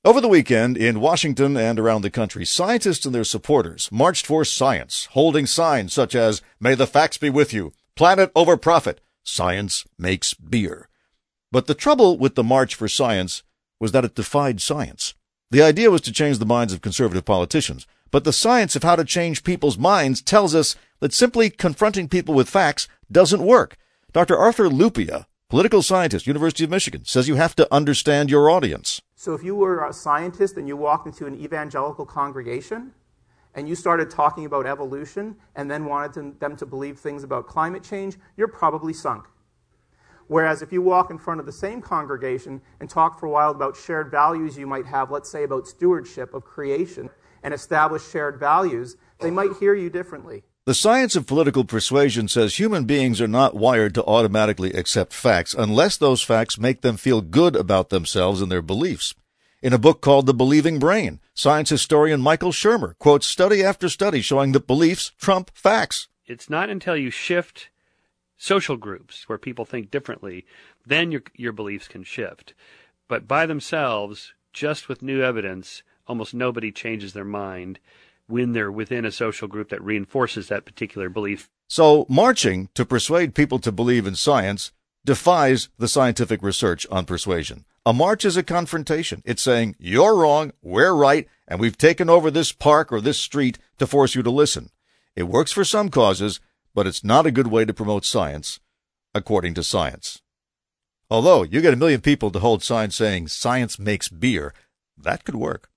Over the weekend, in Washington and around the country, scientists and their supporters marched for science, holding signs such as, "May the facts be with you," "Planet over profit," "Science makes beer." But the trouble with the March for Science was that it defied science. The idea was to change the minds of conservative politicians, but the science of how to change people's minds tells us that simply confronting people with facts doesn't work. Dr. Arthur Lupia, political scientist, University of Michigan, says you have to understand your audience. So if you were a scientist and you walked into an evangelical congregation and you started talking about evolution and then wanted them to believe things about climate change, you're probably sunk. Whereas if you walk in front of the same congregation and talk for a while about shared values you might have, let's say about stewardship of creation, and establish shared values, they might hear you differently. The science of political persuasion says human beings are not wired to automatically accept facts unless those facts make them feel good about themselves and their beliefs. In a book called The Believing Brain, science historian Michael Shermer quotes study after study showing that beliefs trump facts. It's not until you shift social groups where people think differently, then your beliefs can shift. But by themselves, just with new evidence, almost nobody changes their mind when they're within a social group that reinforces that particular belief. So marching to persuade people to believe in science defies the scientific research on persuasion. A march is a confrontation. It's saying, you're wrong, we're right, and we've taken over this park or this street to force you to listen. It works for some causes, but it's not a good way to promote science, according to science. Although you get 1 million people to hold signs saying science makes beer, that could work.